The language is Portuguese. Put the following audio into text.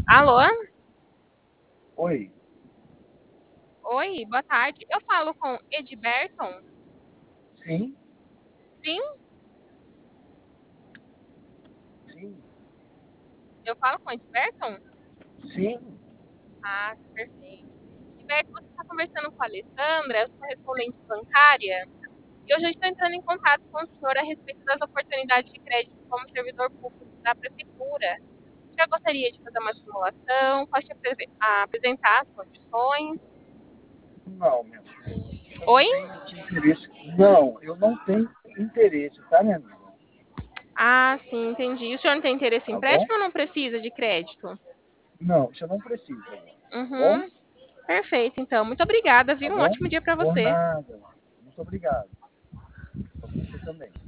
Alô? Oi, Oi, boa tarde. Eu falo com Edberton? sim, Sim, sim, eu falo com Edberton? sim. Ah, perfeito. Edberton, você está conversando com a Alessandra, eu sou correspondente bancária, e hoje eu estou entrando em contato com o senhor a respeito das oportunidades de crédito como servidor público da Prefeitura. Já gostaria de fazer uma simulação, pode apresentar as condições. Não, meu filho, eu não Oi? tenho interesse. Não, eu não tenho interesse, tá, minha amiga? Ah, sim, entendi. O senhor não tem interesse em Tá bom? empréstimo ou não precisa de crédito? Não, você não precisa agora. Tá bom? Uhum, perfeito, então. Muito obrigada, Tá viu? Um bom? ótimo dia para Por você. nada. Muito obrigado. Pra você também.